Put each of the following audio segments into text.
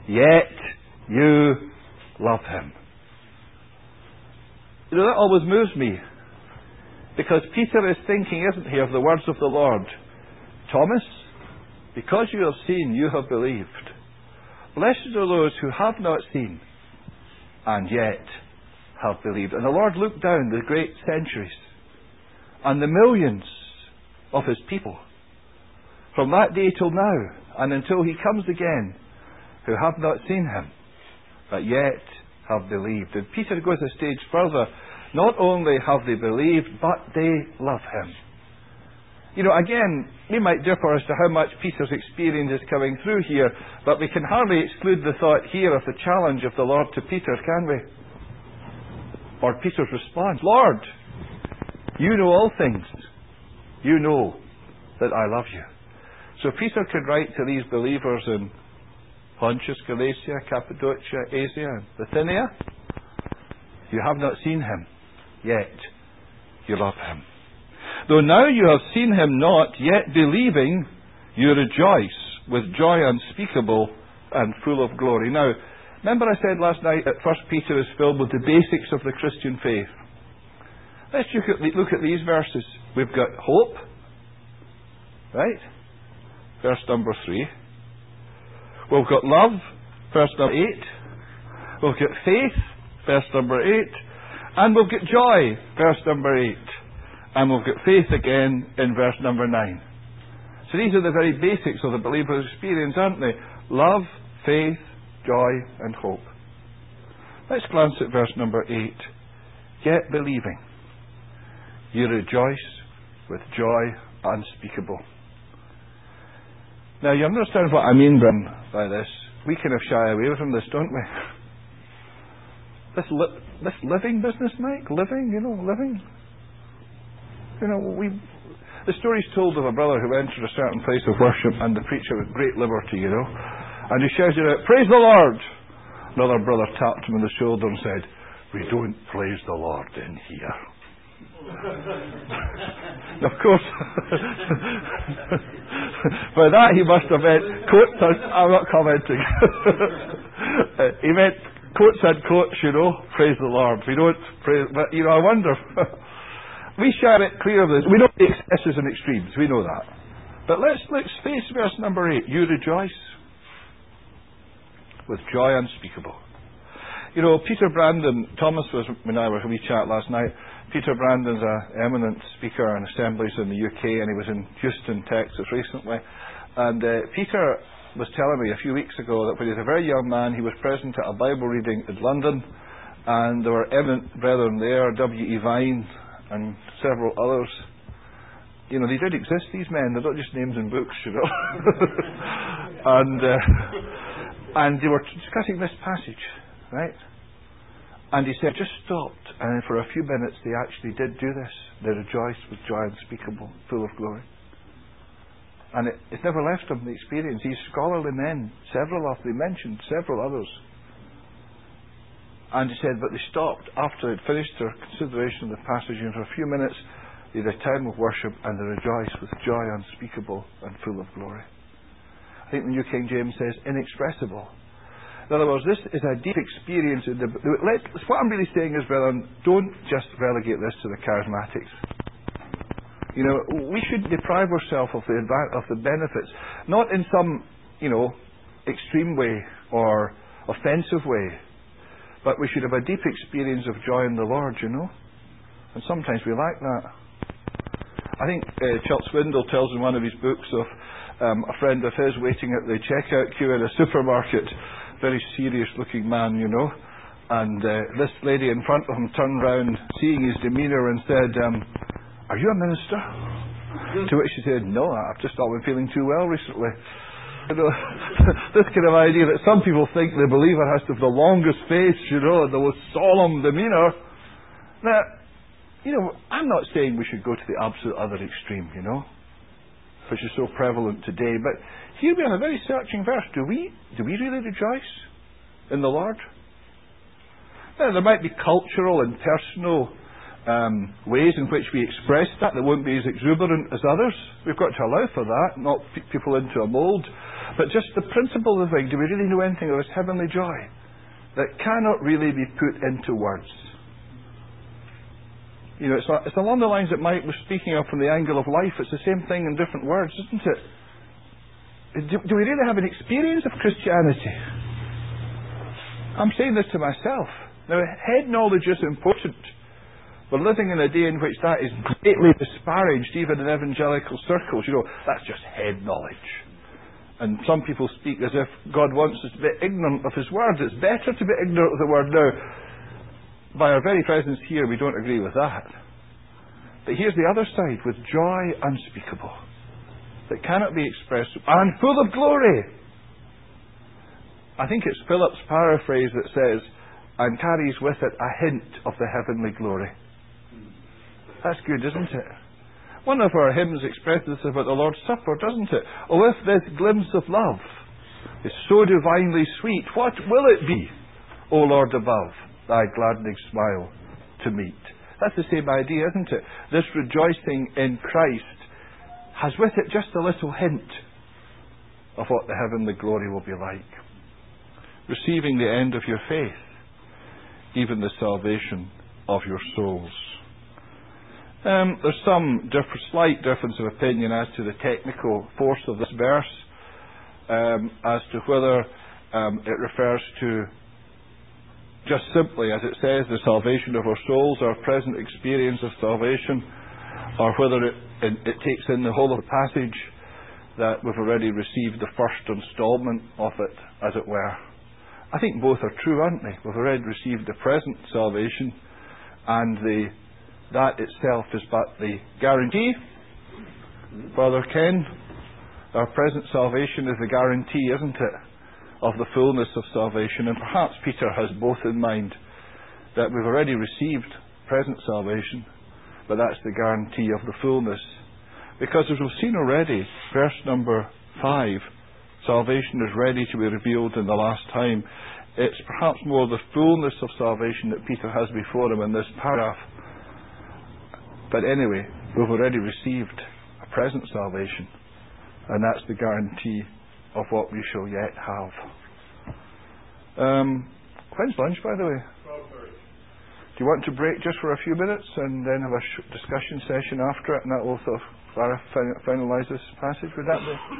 yet you love him. You know, that always moves me. Because Peter is thinking, isn't he, of the words of the Lord. Thomas, because you have seen, you have believed. Blessed are those who have not seen, and yet have believed. And the Lord looked down the great centuries and the millions of his people from that day till now and until he comes again, who have not seen him, but yet have believed. And Peter goes a stage further. Not only have they believed, but they love him. You know, again, we might differ as to how much Peter's experience is coming through here, but we can hardly exclude the thought here of the challenge of the Lord to Peter, can we? Or Peter's response, Lord, you know all things. You know that I love you. So Peter could write to these believers in Pontus, Galatia, Cappadocia, Asia, and Bithynia. You have not seen him, yet you love him. Though now you have seen him not, yet believing, you rejoice with joy unspeakable and full of glory. Now, remember I said last night that 1 Peter is filled with the basics of the Christian faith. Let's look at these verses. We've got hope, right? Verse number 3. We've got love, verse number 8. We've got faith, verse number 8. And we've got joy, verse number 8. And we've got faith again in verse number 9. So these are the very basics of the believer's experience, aren't they? Love, faith, joy, and hope. Let's glance at verse number 8. Yet believing, you rejoice with joy unspeakable. Now, you understand what I mean by this. We kind of shy away from this, don't we? This living business, Mike? Living. You know, the story's told of a brother who entered a certain place of worship and the preacher with great liberty, you know. And he shouted out, "Praise the Lord!" Another brother tapped him on the shoulder and said, "We don't praise the Lord in here." Of course, by that he must have meant coats. I'm not commenting. He meant coats and coats, you know. Praise the Lord. We don't praise, but you know, I wonder. We share it clear of this. We know the excesses and extremes. We know that. But let's face verse number 8. You rejoice with joy unspeakable. You know, Peter Brandon, Thomas was when I were having a chat last night. Peter Brandon's an eminent speaker in assemblies in the UK, and he was in Houston, Texas recently. And Peter was telling me a few weeks ago that when he was a very young man, he was present at a Bible reading in London, and there were eminent brethren there, W.E. Vine and several others. You know, they did exist, these men. They're not just names in books, you know. And they were discussing this passage, right? And he said, just stopped, and for a few minutes they actually did do this. They rejoiced with joy unspeakable, full of glory. And it's never left him, the experience. These scholarly men, several of them, mentioned several others. And he said, but they stopped after they'd finished their consideration of the passage, and for a few minutes they had a time of worship, and they rejoiced with joy unspeakable and full of glory. I think the New King James says, inexpressible. In other words, this is a deep experience. What I'm really saying is, brethren, don't just relegate this to the charismatics. You know, we shouldn't deprive ourselves of the benefits, not in some, you know, extreme way or offensive way, but we should have a deep experience of joy in the Lord, you know. And sometimes we lack that. I think Chuck Swindoll tells in one of his books of a friend of his waiting at the checkout queue at a supermarket. Very serious looking man, you know, and this lady in front of him turned round, seeing his demeanour, and said, are you a minister? To which she said, no, I've just not been feeling too well recently. You know, this kind of idea that some people think the believer has to have the longest face, you know, the most solemn demeanour. Now, you know, I'm not saying we should go to the absolute other extreme, you know, which is so prevalent today, but here we have a very searching verse. Do we really rejoice in the Lord? Now, there might be cultural and personal ways in which we express that won't be as exuberant as others. We've got to allow for that, not fit people into a mould. But just the principle of the thing, do we really know anything of this heavenly joy that cannot really be put into words? You know, it's along the lines that Mike was speaking of from the angle of life. It's the same thing in different words, isn't it? Do we really have an experience of Christianity? I'm saying this to myself. Now, head knowledge is important. We're living in a day in which that is greatly disparaged, even in evangelical circles. You know, that's just head knowledge. And some people speak as if God wants us to be ignorant of His Word. It's better to be ignorant of the Word now. By our very presence here, we don't agree with that. But here's the other side, with joy unspeakable, that cannot be expressed, and full of glory. I think it's Philip's paraphrase that says, and carries with it a hint of the heavenly glory. That's good, isn't it? One of our hymns expresses this about the Lord's Supper, doesn't it? Oh, if this glimpse of love is so divinely sweet, what will it be, O Lord above, thy gladdening smile to meet? That's the same idea, isn't it? This rejoicing in Christ has with it just a little hint of what the heavenly glory will be like. Receiving the end of your faith, even the salvation of your souls. There's some slight difference of opinion as to the technical force of this verse, as to whether it refers to just simply, as it says, the salvation of our souls, our present experience of salvation, or whether it takes in the whole of the passage that we've already received the first instalment of it, as it were. I think both are true, aren't they? We've already received the present salvation, and that itself is but the guarantee. Brother Ken, our present salvation is the guarantee, isn't it, of the fullness of salvation. And perhaps Peter has both in mind, that we've already received present salvation, but that's the guarantee of the fullness. Because as we've seen already, verse number 5, salvation is ready to be revealed in the last time. It's perhaps more the fullness of salvation that Peter has before him in this paragraph. But anyway, we've already received a present salvation, and that's the guarantee of what we shall yet have. When's lunch, by the way? 12:30. Do you want to break just for a few minutes and then have a discussion session after it, and that will sort of finalise this passage? Would that be?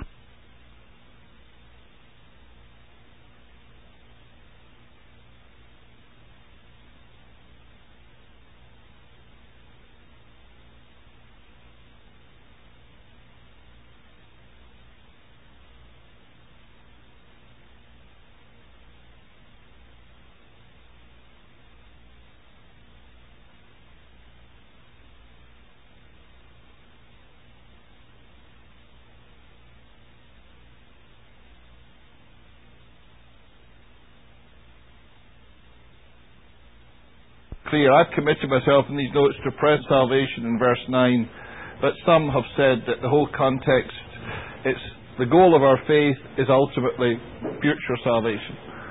Clear. I've committed myself in these notes to present salvation in verse 9, but some have said that the whole context, it's the goal of our faith is ultimately future salvation.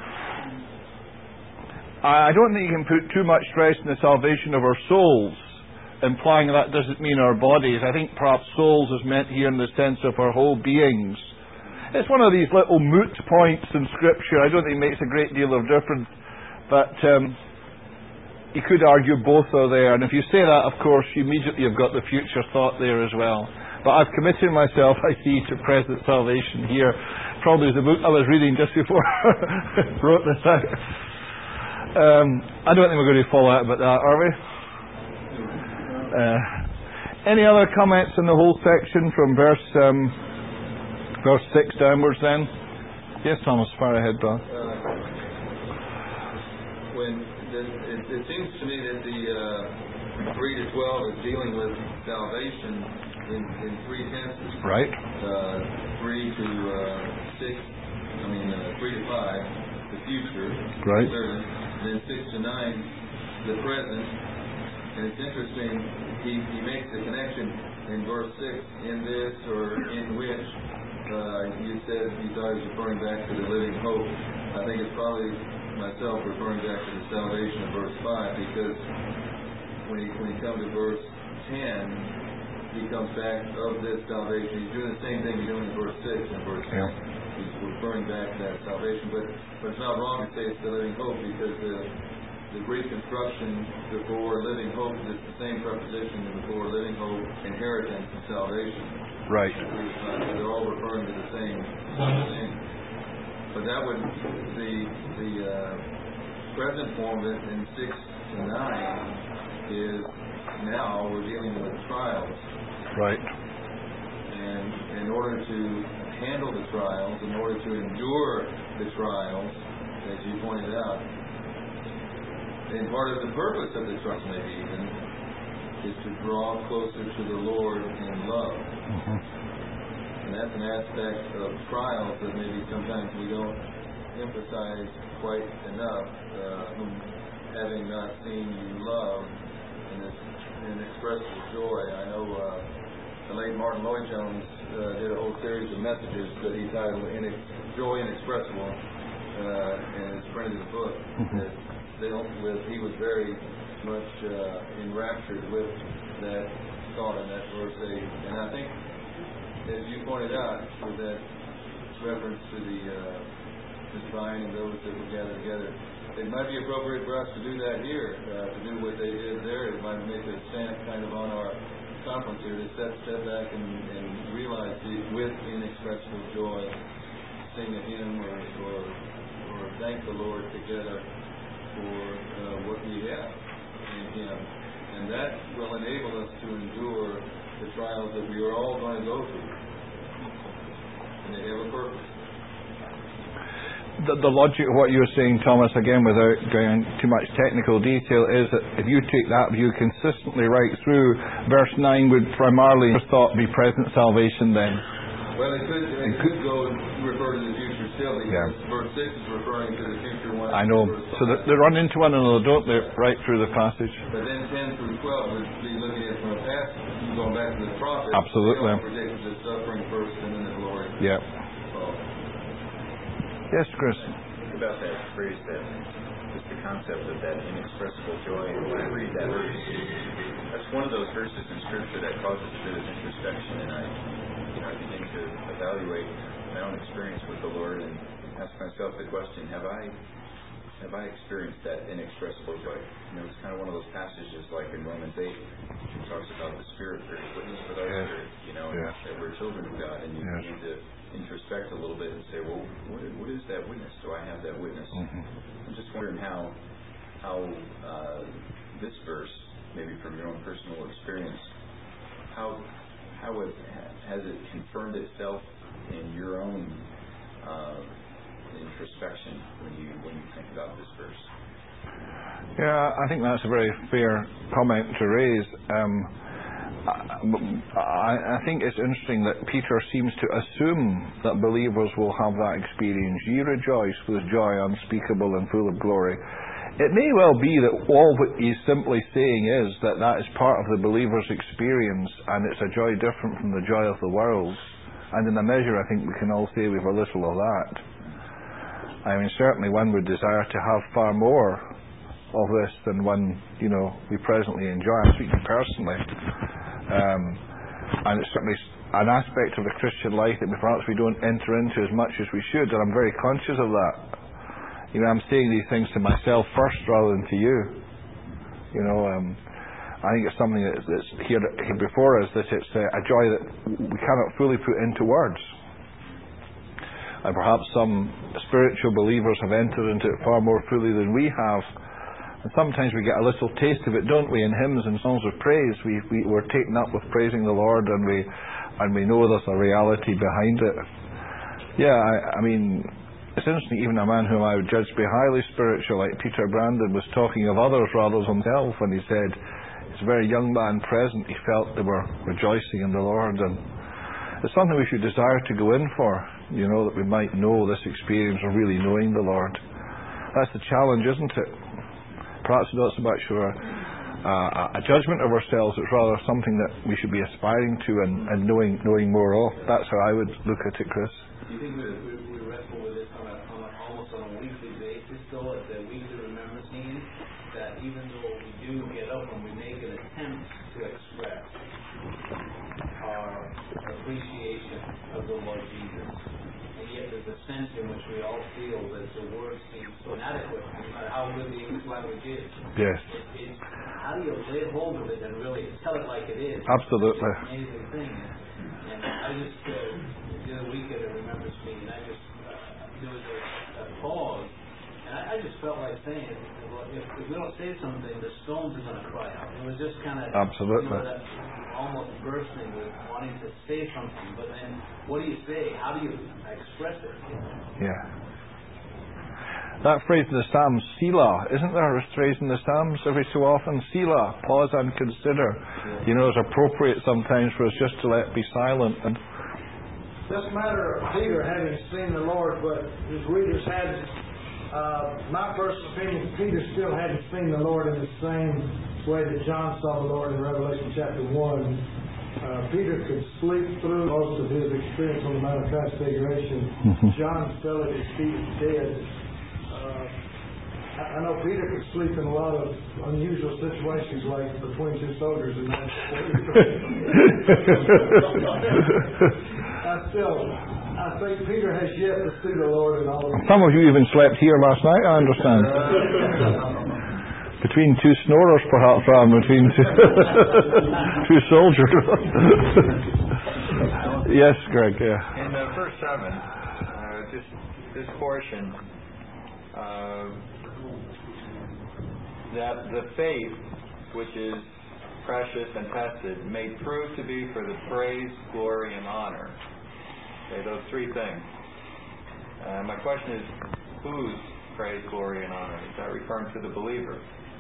I don't think you can put too much stress in the salvation of our souls, implying that doesn't mean our bodies. I think perhaps souls is meant here in the sense of our whole beings. It's one of these little moot points in Scripture. I don't think it makes a great deal of difference, but you could argue both are there, and if you say that, of course, you immediately have got the future thought there as well. But I've committed myself, I see, to present salvation here. Probably the book I was reading just before I wrote this out. I don't think we're going to fall out about that, are we? Any other comments in the whole section from verse 6 downwards then? Yes, Thomas, far ahead, Bob. It seems to me that the 3 to 12 is dealing with salvation in 3 tenses. Right. 3 to 6, 3 to 5, the future. Right. And then 6 to 9, the present. And it's interesting, he makes the connection in verse 6, in this or in which. You said you thought he was referring back to the living hope. I think it's probably myself referring back to the salvation of verse 5, because when you come to verse 10, he comes back of this salvation. He's doing the same thing he's doing in verse 6 and verse 10. He's referring back to that salvation. But it's not wrong to say it's the living hope, because the Greek construction before living hope is the same preposition as before living hope, inheritance, and salvation. Right. They're all referring to the same thing. But that would the present form of it in 6 to 9 is now we're dealing with trials. Right. And in order to handle the trials, in order to endure the trials, as you pointed out, and part of the purpose of the trials maybe even is to draw closer to the Lord in love. Mm-hmm. And that's an aspect of trials that maybe sometimes we don't emphasize quite enough. Having not seen you love in this inexpressible joy. I know the late Martin Lloyd-Jones did a whole series of messages that he titled Joy Inexpressible, and it's printed in the book. Mm-hmm. He was very much enraptured with that thought in that verse 8. And I think, as you pointed out, with that reference to the vine and those that were gathered together, it might be appropriate for us to do that here, to do what they did there. It might make a stamp kind of on our conference here to step back and realize with inexpressible joy, sing a hymn or thank the Lord together for what we have in Him. And that will enable us to endure the trials that we are all going to go through. And they have a purpose. The logic of what you're saying, Thomas, again, without going into too much technical detail, is that if you take that view consistently right through, verse 9 would primarily thought be present salvation then. Well, it could go and refer to the future still, because verse 6 is referring to the future one. I know. So they run into one another, don't they, right through the passage? But then 10 through 12 would be looking at it from a past, going back to the prophet. Absolutely. They predict the suffering first and then the glory. Yeah. Yes, Chris. Think about that phrase, just the concept of that inexpressible joy. When I read that verse, that's one of those verses in Scripture that causes a bit of introspection, and I begin to evaluate my own experience with the Lord and ask myself the question: Have I experienced that inexpressible joy? It's kind of one of those passages like in Romans 8, it talks about the Spirit bearing witness with our spirit, that we're children of God, and you need to introspect a little bit and say, well, what is that witness? Do I have that witness? Mm-hmm. I'm just wondering how this verse, maybe from your own personal experience, how has it confirmed itself in your own introspection when you think about this verse? Yeah, I think that's a very fair comment to raise. I think it's interesting that Peter seems to assume that believers will have that experience. Ye rejoice with joy unspeakable and full of glory. It may well be that all that he's simply saying is that is part of the believer's experience, and it's a joy different from the joy of the world. And in a measure, I think we can all say we've a little of that. I mean, certainly one would desire to have far more of this than one, we presently enjoy. I'm speaking personally. And it's certainly an aspect of the Christian life that perhaps we don't enter into as much as we should, and I'm very conscious of that. I'm saying these things to myself first rather than to you. I think it's something that's here before us, that it's a joy that we cannot fully put into words. And perhaps some spiritual believers have entered into it far more fully than we have. And sometimes we get a little taste of it, don't we, in hymns and songs of praise. We're taken up with praising the Lord, and we know there's a reality behind it. Yeah, I mean, it's interesting, even a man whom I would judge to be highly spiritual, like Peter Brandon, was talking of others rather than himself, and he said, as a very young man present, he felt they were rejoicing in the Lord, and it's something we should desire to go in for, that we might know this experience of really knowing the Lord. That's the challenge, isn't it? Perhaps not so much for a judgment of ourselves, it's rather something that we should be aspiring to and knowing more of. That's how I would look at it, Chris. Do you think we wrestle with this almost on a weekly basis, though, at the weekly remembrance meeting, that even though we do get up and we make an attempt to express our appreciation of the Lord Jesus, and yet there's a sense in which we all feel that the word seems so inadequate, no matter how good the English language is. Yes. It's how do you lay hold of it and really tell it like it is? Absolutely. It's an amazing thing. And I just, the other week at a Remembrance meeting, I just, there was a pause, and I just felt like saying, well, if we don't say something, the stones are going to cry out. It was just kind of, Absolutely. that almost bursting with wanting to say something, but then what do you say? How do you express it? Yeah. That phrase in the Psalms, Selah, isn't there a phrase in the Psalms every so often? Selah, pause and consider. You know, it's appropriate sometimes for us just to be silent. And this matter of Peter having seen the Lord, but his readers hadn't. My personal opinion, Peter still hadn't seen the Lord in the same way that John saw the Lord in Revelation chapter 1. Peter could sleep through most of his experience on the Mount of Transfiguration. John fell at his feet dead. I know Peter could sleep in a lot of unusual situations, like between two soldiers and that. I think Peter has yet to see the Lord in all of it. Some of you even slept here last night, I understand. Between two snorers, perhaps, rather between two soldiers. Yes, Greg, yeah. In verse 7, this portion, that the faith which is precious and tested may prove to be for the praise, glory, and honor. Okay, those three things. My question is, whose praise, glory, and honor? Is that referring to the believer?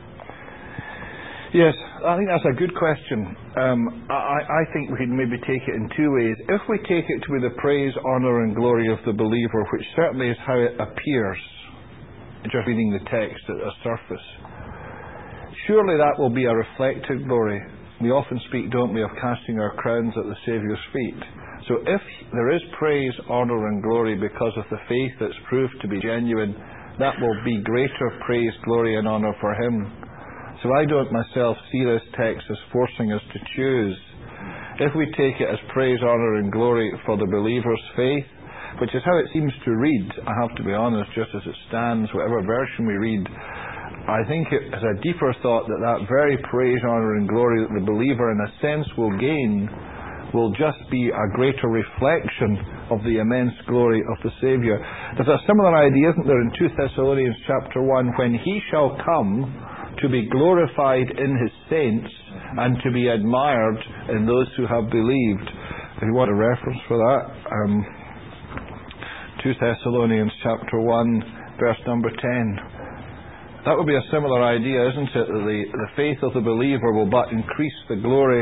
Yes, I think that's a good question. I think we can maybe take it in two ways. If we take it to be the praise, honour, and glory of the believer, which certainly is how it appears, just reading the text at a surface, surely that will be a reflected glory. We often speak, don't we, of casting our crowns at the Saviour's feet. So if there is praise, honour, and glory because of the faith that's proved to be genuine, that will be greater praise, glory, and honour for Him. So I don't myself see this text as forcing us to choose. If we take it as praise, honour, and glory for the believer's faith, which is how it seems to read, I have to be honest, just as it stands, whatever version we read, I think it has a deeper thought that very praise, honour, and glory that the believer in a sense will gain will just be a greater reflection of the immense glory of the Saviour. There's a similar idea, isn't there, in 2 Thessalonians chapter 1, when He shall come to be glorified in His saints and to be admired in those who have believed. If you want a reference for that, 2 Thessalonians chapter 1, verse number 10. That would be a similar idea, isn't it? That the faith of the believer will but increase the glory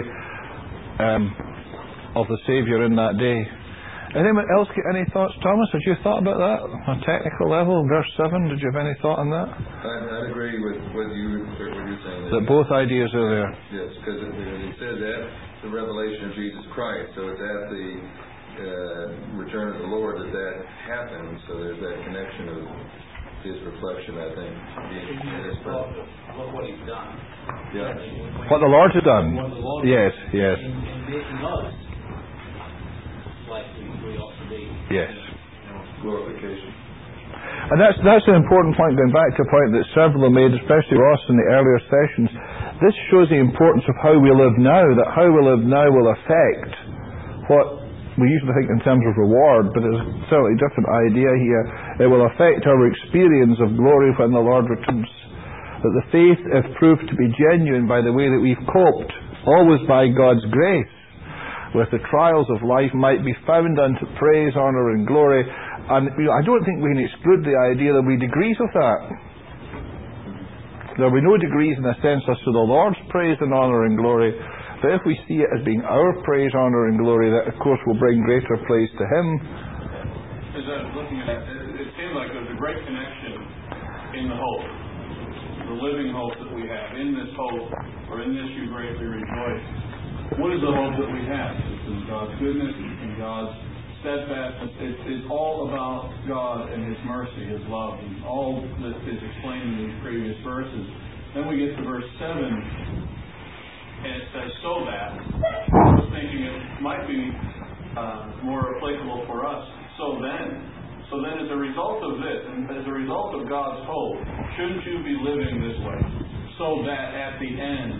of the Saviour in that day. Anyone else get any thoughts? Thomas, had you thought about that on a technical level? Verse 7, did you have any thought on that? I'd agree with what you're saying. That both ideas are there. Yes, because it says that the revelation of Jesus Christ. So it's at the return of the Lord that happens. So there's that connection of His reflection, I think. Look what He's done. Yeah. What the Lord has done. Yes, yes. In making us like we ought to be. Yes. Glorification. And that's an important point, going back to a point that several have made, especially Ross in the earlier sessions. This shows the importance of how we live now, that how we live now will affect what we usually think in terms of reward, but it's a certainly different idea here. It will affect our experience of glory when the Lord returns. That the faith, if proved to be genuine by the way that we've coped, always by God's grace, with the trials of life, might be found unto praise, honour, and glory. And I don't think we can exclude the idea there will be degrees of that. There will be no degrees in a sense as to the Lord's praise and honour and glory. But if we see it as being our praise, honour, and glory, that of course will bring greater praise to Him. As I was looking at it, it seemed like there's a great connection in the hope, the living hope that we have. In this hope, or in this you greatly rejoice. What is the hope that we have? It's in God's goodness, in God's steadfastness. It's all about God and His mercy, His love, and all that is explained in these previous verses. Then we get to verse 7, and it says, so that. I was thinking it might be more applicable for us. So then as a result of this, and as a result of God's hope, shouldn't you be living this way? So that at the end,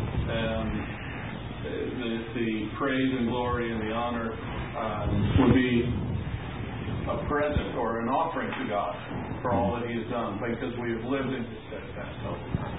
the praise and glory and the honor would be a present or an offering to God for all that He has done, because we have lived in His steadfast hope.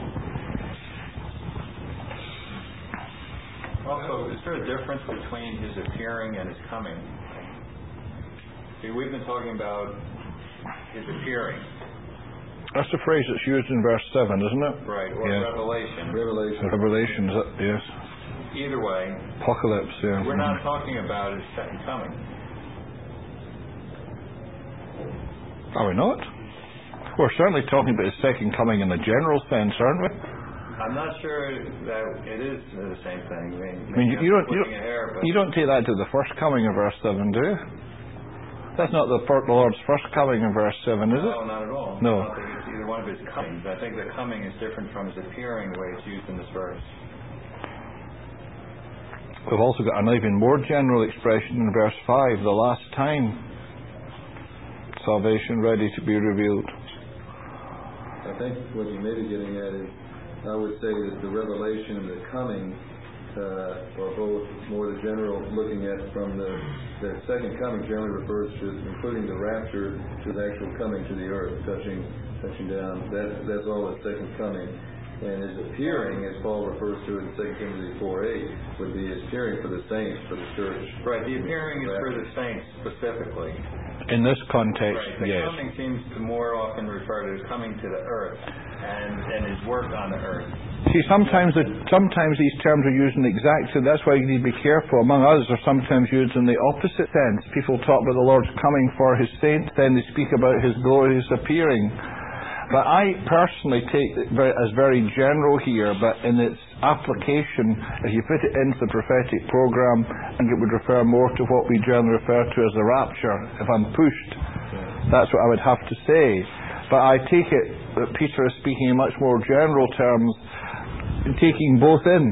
Also, is there a difference between His appearing and His coming? See, we've been talking about His appearing. That's the phrase that's used in verse 7, isn't it? Right, or yes. Revelation. Revelation, yes. Either way, Apocalypse, yeah. We're not talking about His second coming. Are we not? We're certainly talking about His second coming in the general sense, aren't we? I'm not sure that it is the same thing. I mean, you don't take that to the first coming of verse 7, do you? That's not the Lord's first coming in verse 7, is it? No, not at all. No. I don't think it's either one of His comings. I think the coming is different from His appearing, the way it's used in this verse. We've also got an even more general expression in verse 5, the last time. Salvation ready to be revealed. I think what you may be getting at is, I would say that the revelation and the coming are both more the general, looking at from the second coming generally refers to, including the rapture, to the actual coming to the earth, touching down. That's all the second coming. And His appearing, as Paul refers to in 2 Timothy 4:8, would be His appearing for the saints, for the church. Right, the appearing is for the saints specifically. In this context, right. The yes. coming seems to more often refer to His coming to the earth and His work on the earth. See, sometimes these terms are used in exactly, that's why you need to be careful. Among others, are sometimes used in the opposite sense. People talk about the Lord's coming for His saints, then they speak about His glorious appearing. But I personally take it as very general here, but in its application, if you put it into the prophetic program, I think it would refer more to what we generally refer to as the rapture. If I'm pushed, that's what I would have to say. But I take it that Peter is speaking in much more general terms, taking both in.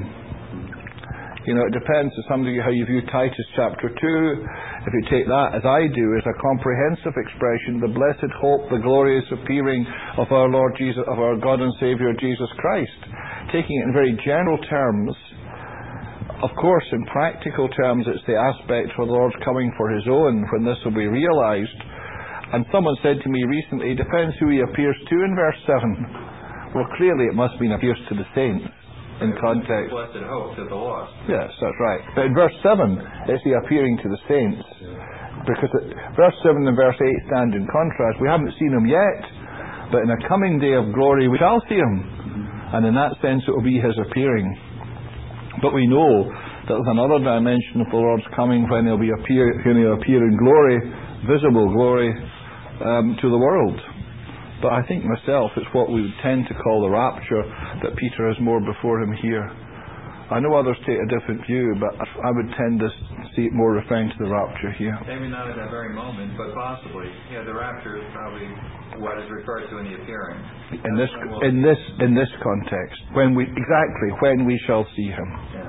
You know, it depends to some degree how you view Titus chapter 2. If you take that, as I do, as a comprehensive expression, the blessed hope, the glorious appearing of our Lord Jesus, of our God and Saviour Jesus Christ. Taking it in very general terms, of course, in practical terms, it's the aspect where the Lord's coming for His own, when this will be realised. And someone said to me recently, it depends who He appears to in verse 7. Well, clearly it must mean appears to the saints. In context. Blessed hope to the lost. Yes, that's right. But in verse 7, it's the appearing to the saints. Because verse 7 and verse 8 stand in contrast. We haven't seen Him yet, but in a coming day of glory we shall see Him. And in that sense it will be His appearing. But we know that there's another dimension of the Lord's coming when He'll appear in glory, visible glory, to the world. But I think myself, it's what we would tend to call the rapture that Peter has more before him here. I know others take a different view, but I would tend to see it more referring to the rapture here. Maybe not at that very moment, but possibly. Yeah, the rapture is probably what is referred to in the appearing. In this context, when we shall see Him.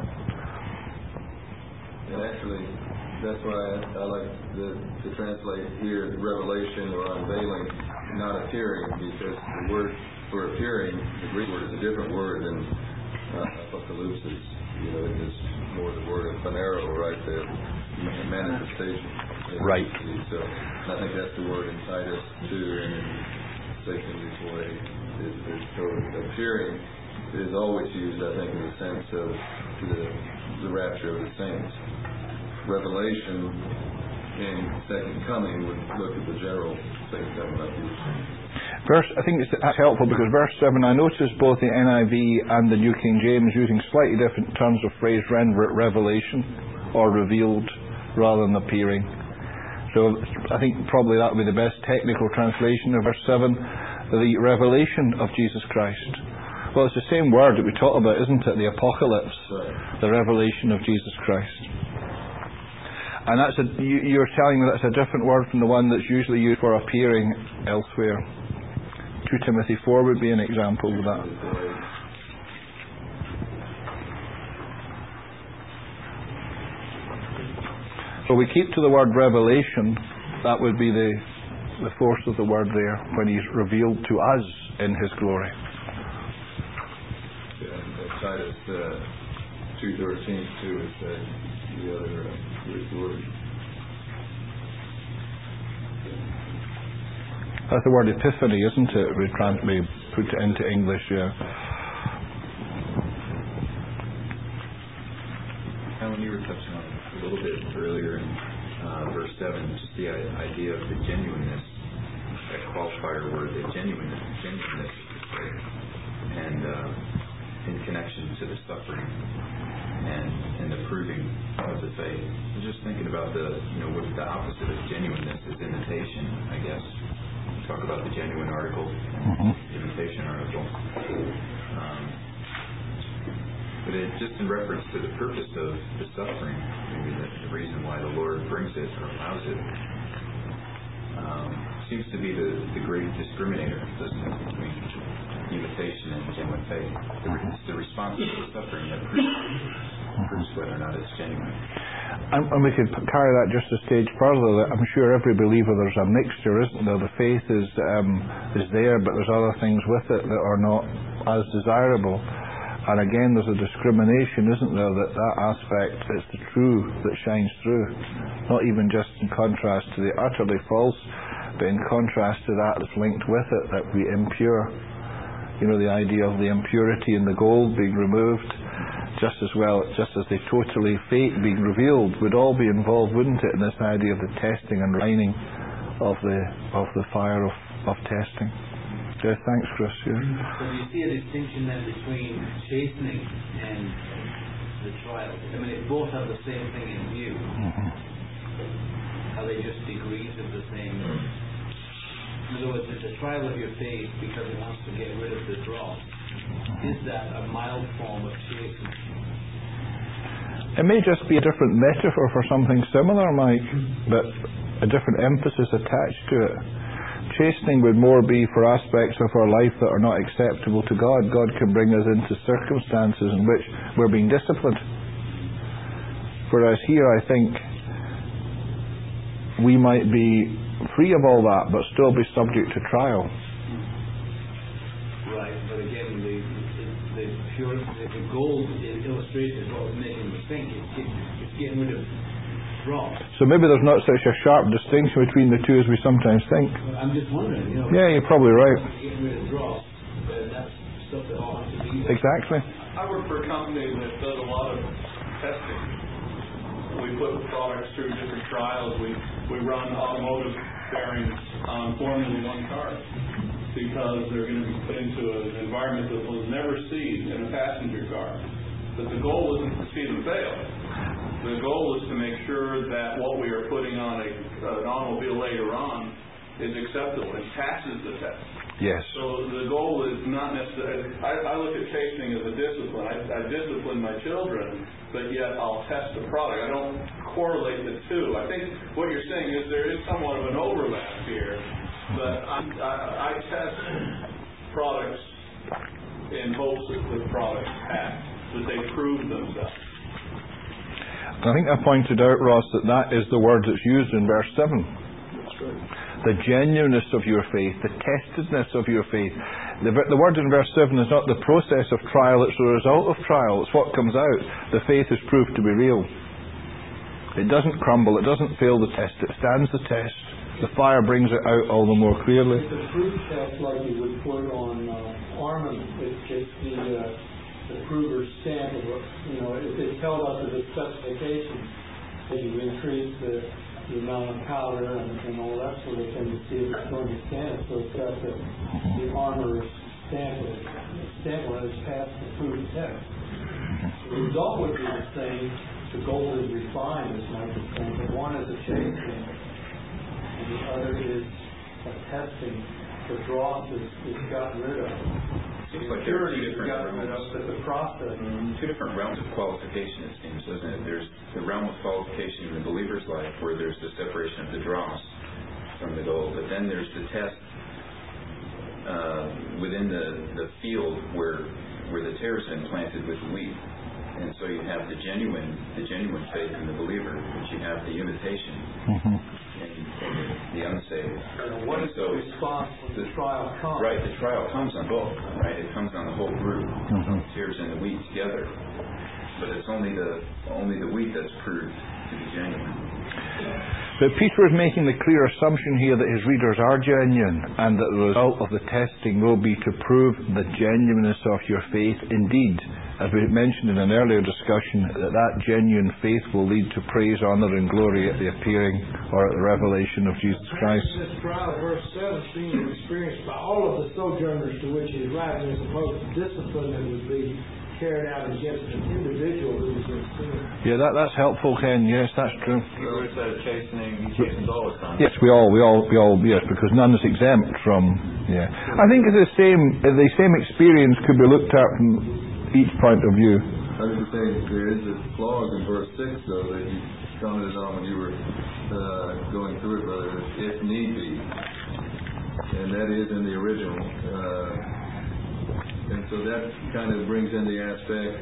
Yeah. And actually, that's why I like to translate here revelation or unveiling, not appearing, because the word for appearing, the Greek word, is a different word than apocalypse. It is more the word of phanero, right? The manifestation. Right. So I think that's the word in Titus 2 and in 2 Timothy 4:8. So appearing is always used, I think, in the sense of the rapture of the saints. Revelation in second coming would look at the general second coming of Jesus. I think that's helpful because verse 7, I notice both the NIV and the New King James using slightly different terms of phrase, render it revelation or revealed rather than appearing. So I think probably that would be the best technical translation of verse 7, the revelation of Jesus Christ. Well, it's the same word that we talk about, isn't it? The apocalypse, the revelation of Jesus Christ. And you're telling me that's a different word from the one that's usually used for appearing elsewhere. 2 Timothy 4 would be an example of that. So we keep to the word revelation. That would be the the force of the word there when He's revealed to us in His glory. Titus 2:13 too is the other Greek word. That's the word epiphany, isn't it? We put it into English, yeah. Alan, you were touching on a little bit earlier in verse 7, just the idea of the genuineness, that qualifier word, the genuineness and in connection to the suffering and the proving of the faith. I was just thinking about what the opposite of genuineness is imitation, I guess. Talk about the genuine article and imitation article. But it just in reference to the purpose of the suffering, maybe the reason why the Lord brings it or allows it, seems to be the great discriminator, doesn't it, between imitation and genuine faith. It's the response to the suffering that proves whether or not it's genuine. And we could carry that just a stage further. I'm sure every believer, there's a mixture, isn't there? The faith is there, but there's other things with it that are not as desirable. And again, there's a discrimination, isn't there? That aspect is the true that shines through. Not even just in contrast to the utterly false, but in contrast to that that's linked with it, that we impure. The idea of the impurity in the gold being removed, just as the totally fake being revealed, would all be involved, wouldn't it, in this idea of the testing and refining of the fire of testing. Yeah, thanks, Chris. Yeah. So do you see a distinction then between chastening and the trial? I mean, if both have the same thing in view, are they just degrees of the same? In other words, it's a trial of your faith because it wants to get rid of the dross. Is that a mild form of chastening? It may just be a different metaphor for something similar, Mike, but a different emphasis attached to it. Chastening would more be for aspects of our life that are not acceptable to God. God can bring us into circumstances in which we're being disciplined. Whereas here, I think, we might be free of all that, but still be subject to trial. Right, but again, the gold illustration is what was making me think. It's getting rid of dross. So maybe there's not such a sharp distinction between the two as we sometimes think. I'm just wondering, Yeah, you're probably right. Getting rid of dross, that's stuff that ought to be. Exactly. I work for a company that does a lot of testing. We put products through different trials. We run automotive bearings on Formula One cars because they're going to be put into an environment that was never seen in a passenger car. But the goal isn't to see them fail. The goal is to make sure that what we are putting on an automobile later on is acceptable and passes the test. Yes. So the goal is not necessarily. I look at chastening as a discipline. I discipline my children, but yet I'll test the product. I don't correlate the two. I think what you're saying is there is somewhat of an overlap here, but I test products in hopes that the products pass, that they prove themselves. I think I pointed out, Ross, that is the word that's used in verse 7. That's right. The genuineness of your faith, the testedness of your faith. The word in verse 7 is not the process of trial, it's the result of trial. It's what comes out. The faith is proved to be real. It doesn't crumble, it doesn't fail the test, it stands the test. The fire brings it out all the more clearly. It's a proof test like you would put on armament. It gets the prover's stamp of it. If it's held up to the specifications, as you increase the amount of powder and all that sort of thing to see if it's going to stand. So it's got the armorer's stamp of it. The stamp on it has passed the proof test. The result would be the same. The gold is refined, as Mike was saying, but one is a chastening, and the other is a testing. The dross is gotten rid of. Seems like there are two different gotten rid of, but the process. Two different realms of qualification, it seems, doesn't it? There's the realm of qualification in the believer's life where there's the separation of the dross from the gold, but then there's the test within the field where the tares have been planted with the wheat. And so you have the genuine faith in the believer, but you have the imitation. And the unsaved. What is the So response when the trial comes? Right, the trial comes on both. Right, it comes on the whole group, tares and the wheat together. But it's only the wheat that's proved to be genuine. But Peter is making the clear assumption here that his readers are genuine, and that the result of the testing will be to prove the genuineness of your faith. Indeed, as we mentioned in an earlier discussion, that genuine faith will lead to praise, honour and glory at the appearing or at the revelation of Jesus Christ. This trial, verse 7, seems experienced by all of the sojourners to which he is writing, as opposed to discipline that would be carried out against an individual who was in sin. Yeah, that's helpful, Ken. Yes, that's true. Hebrews said chastening, he chastens all his sons. Yes, we all, yes, because none is exempt from. Yeah, I think the same experience could be looked at from each point of view. I was just saying there is a clause in verse 6, though, that you commented on when you were going through it, brother, if need be, and that is in the original. And so that kind of brings in the aspect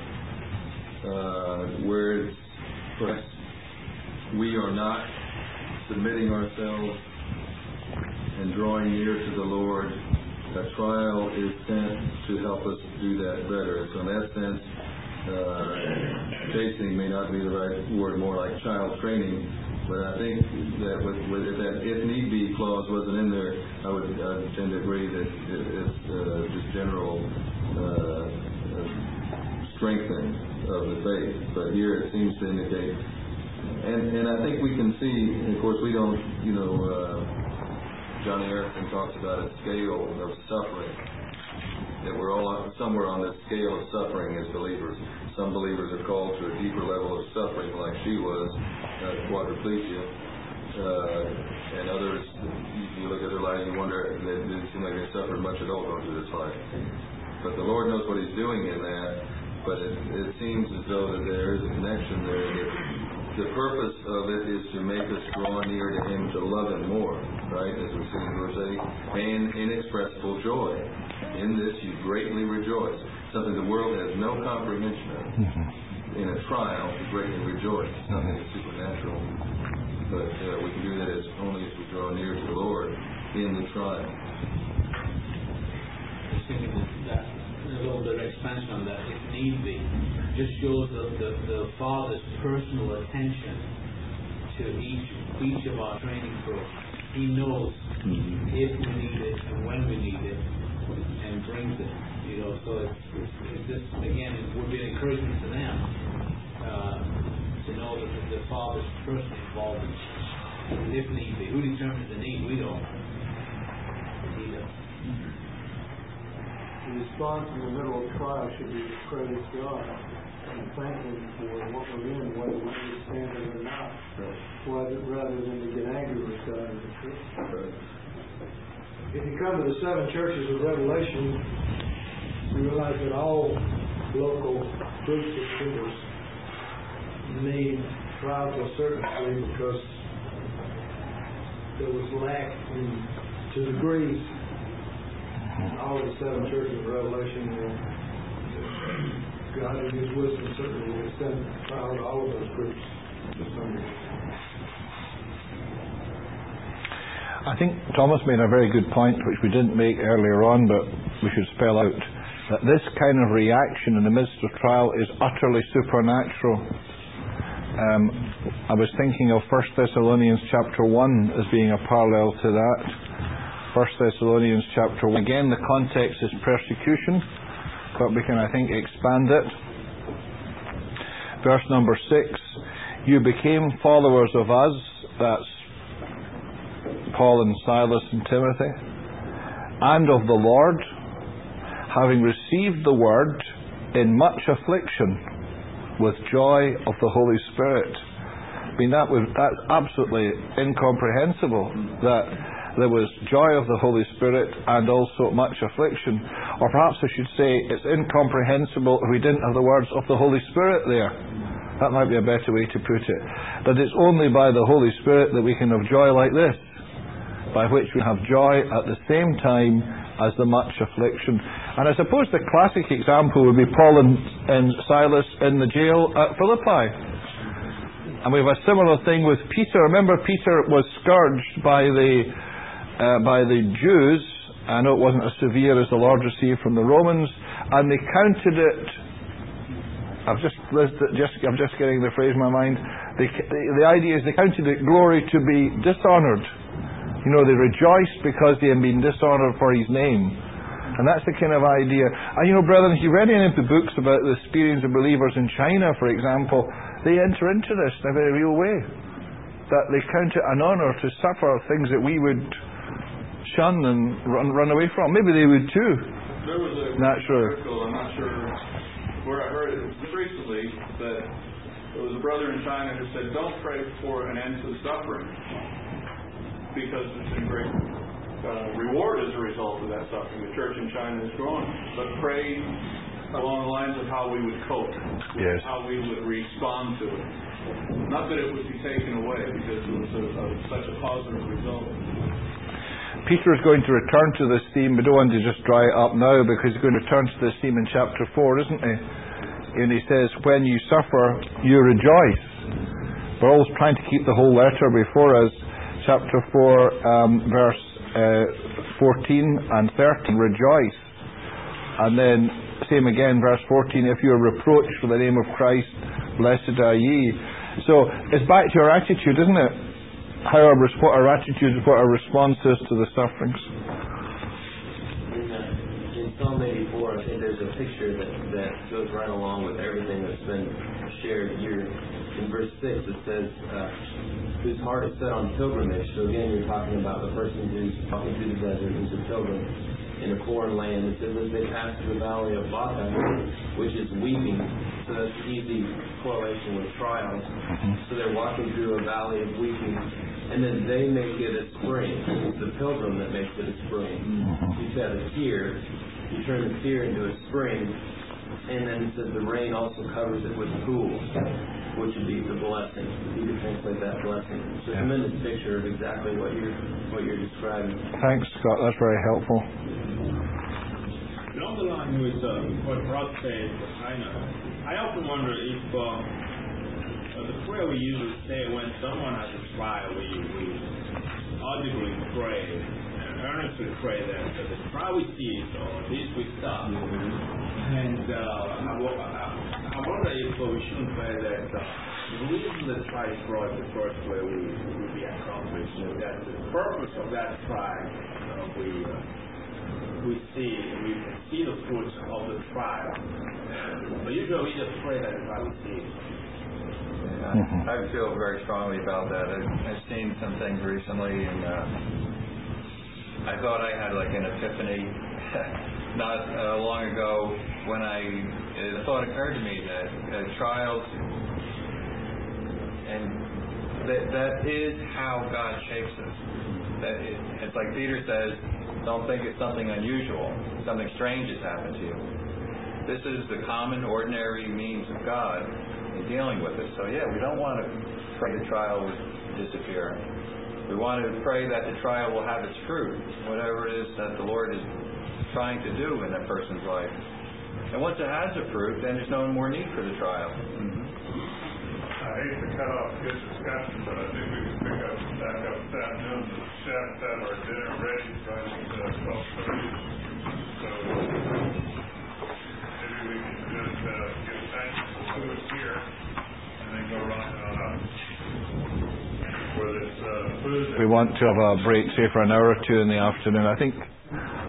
of where perhaps we are not submitting ourselves and drawing near to the Lord. A trial is sent to help us do that better. So in that sense, chastening may not be the right word, more like child training. But I think that if that if need be clause wasn't in there, I would tend to agree that it's just general strengthening of the faith. But here it seems to indicate, and I think we can see, of course we don't, Johnny Erickson talks about a scale of suffering, that we're all somewhere on the scale of suffering as believers. Some believers are called to a deeper level of suffering, like she was, quadriplegia, and others, you look at their lives and wonder, they didn't seem like they suffered much at all going through this life. But the Lord knows what He's doing in that, but it seems as though that there is a connection there, that the purpose of it is to make us draw near to Him, to love Him more, right? As we see in verse 8, and inexpressible joy. In this you greatly rejoice. Something the world has no comprehension of. In a trial, you greatly rejoice. It's nothing that's supernatural. But we can do that only as we draw near to the Lord in the trial. A little bit of expansion on that, if need be, just shows the Father's personal attention to each of our training programs. He knows if we need it and when we need it, and brings it. So it's just, again, it would be an encouragement to them to know that the Father's personally involved in it, if need be. Who determines the need? We don't. He does. The response in the middle of trial should be to praise God and thank Him for what we're in, whether we understand it or not, rather than to get angry with God and the truth. If you come to the 7 churches of Revelation, you realize that all local groups of believers need trial to a certain degree, because there was lack to degrees in all of the 7 churches of Revelation. God in His wisdom certainly will extend trial to all of those groups to some degree. I think Thomas made a very good point, which we didn't make earlier on, but we should spell out, that this kind of reaction in the midst of trial is utterly supernatural. I was thinking of 1 Thessalonians chapter 1 as being a parallel to that. 1 Thessalonians chapter 1. Again, the context is persecution, but we can, I think, expand it. Verse number 6, you became followers of us, that's Paul and Silas and Timothy, and of the Lord, having received the word in much affliction with joy of the Holy Spirit. I mean, that's absolutely incomprehensible, that there was joy of the Holy Spirit and also much affliction. Or perhaps I should say it's incomprehensible if we didn't have the words of the Holy Spirit there. That might be a better way to put it. That it's only by the Holy Spirit that we can have joy like this, by which we have joy at the same time as the much affliction. And I suppose the classic example would be Paul and Silas in the jail at Philippi. And we have a similar thing with Peter. Remember, Peter was scourged by the Jews. I know it wasn't as severe as the Lord received from the Romans, and they counted it. I'm just getting the phrase in my mind. The idea is they counted it glory to be dishonoured. You know, they rejoiced because they had been dishonoured for His name. And that's the kind of idea. And you know, brethren, if you read any of the books about the experience of believers in China, for example, they enter into this in a very real way. That they count it an honour to suffer things that we would shun and run away from. Maybe they would too. There was a article, I'm not sure where I heard it just recently, that there was a brother in China who said, don't pray for an end to suffering, because it's in great reward as a result of that suffering. The church in China is growing. But pray along the lines of how we would cope, yes, how we would respond to it. Not that it would be taken away, because it was such a positive result. Peter is going to return to this theme. We don't want to just dry it up now, because he's going to turn to this theme in chapter 4, isn't he? And he says, when you suffer, you rejoice. We're always trying to keep the whole letter before us. Chapter 4, verse 14 and 13, rejoice. And then, same again, verse 14, if you are reproached for the name of Christ, blessed are ye. So, it's back to our attitude, isn't it? What our attitude is, what our response is to the sufferings. In Psalm 84, I think there's a picture that goes right along with everything that's been shared here. In verse 6 it says, whose heart is set on pilgrimage. So again, you're talking about the person who's walking through the desert, who's a pilgrim in a foreign land. It says, as they pass through the valley of Baca, which is weeping. So that's easy correlation with trials. So they're walking through a valley of weeping, and then they make it a spring. It's the pilgrim that makes it a spring. You said a tear, you turn the tear into a spring, and then it says the rain also covers it with pools, which would be the blessing. You could translate that blessing. It's a tremendous picture of exactly what you're describing. Thanks, Scott. That's very helpful. Along the line with what Rod said for China, I often wonder if the prayer we usually say when someone has a trial, we audibly pray and earnestly pray that the trial we see or this we stop. And I wonder if we shouldn't pray that the reason the trial is brought the first way will be accomplished, that the purpose of that trial we can see the fruits of the trial. But usually we just pray that the trial we see. I feel very strongly about that. I've seen some things recently, and I thought I had like an epiphany not long ago when the thought occurred to me that trials, and that is how God shapes us. It's like Peter says, don't think it's something unusual, something strange has happened to you. This is the common, ordinary means of God in dealing with it. So we don't want to pray the trial would disappear. We want to pray that the trial will have its fruit, whatever it is that the Lord is trying to do in that person's life. And once it has a fruit, then there's no more need for the trial. I hate to cut off this discussion, but I think we can pick up back up this afternoon. The chefs have our dinner ready right at 12:30. So maybe we can just give thanks to the food here and then go right on up. For this food. We want to have a break, say, for an hour or two in the afternoon. I think